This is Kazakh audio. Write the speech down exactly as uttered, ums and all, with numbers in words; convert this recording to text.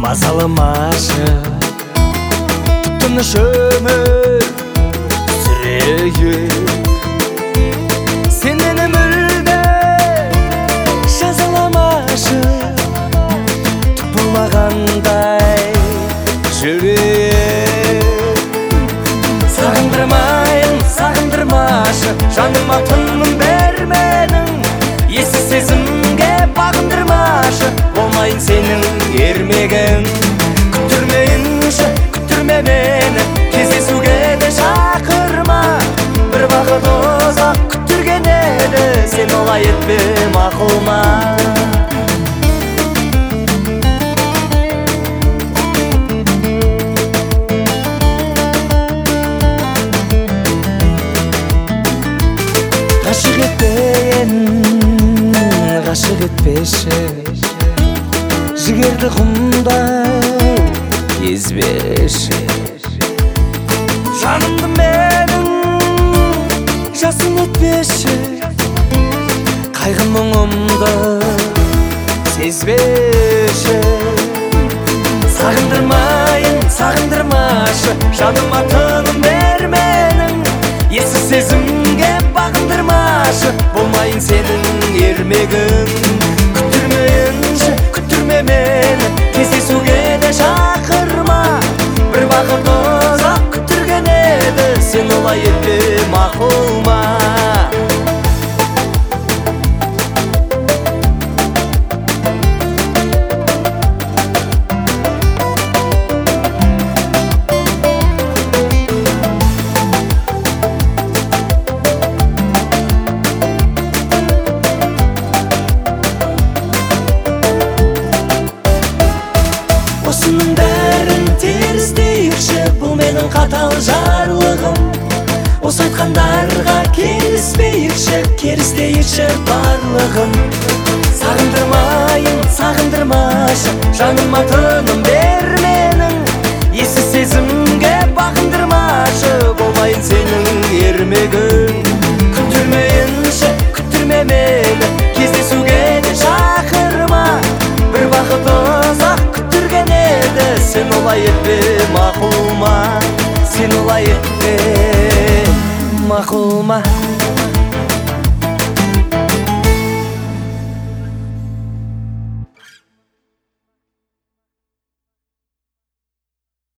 мазаламашы тыныш өмір сүрейік. Сен мені мүлде жазаламашы, түк болмағандай жүрейік. Сағындырмайын, сағындырмашы, жаныма тыным берменің, ессіз сезімге бағындырмашы, болмайын сенің ермегің. Күттірмейінші, күттірме мені, кездесуге де шақырма. Бір бақыт ұзақ күттірген еді, сен олай етпе мақұл ма? Ғашық етпейін, ғашық етпеші, жігерді құмдай езбеші. Жанымды менің жасын етпеші, қайғы мұңымды сезбеші. Сағындырмайын, сағындырмашы, жаныма тыным берменің, ессіз сезімге бағындырмашы, болмайын сенің ермегің. Күттірмейінші, күттірме мені, кездесуге де шақырма. Бір бақыт ұзақ күттірген еді, сен олай етпе мақұл ма? Осының бәрін теріс дейікші, бұл менің қатал жарлығым. Осы айтқандарға келіспейікші, керіс дейікші барлығын. Сағындырмайын, сағындырмашы, жаныма тыным берменің, ессіз сезімге бағындырмашы, болмайын сенің ермегің. Күттірмейінші, күттірме мені, кездесуге де шақырма. Бір бақыт ұзақ күттірген еді, сен олай етпе мақұл ма? Сен олай етпе мақұл ма?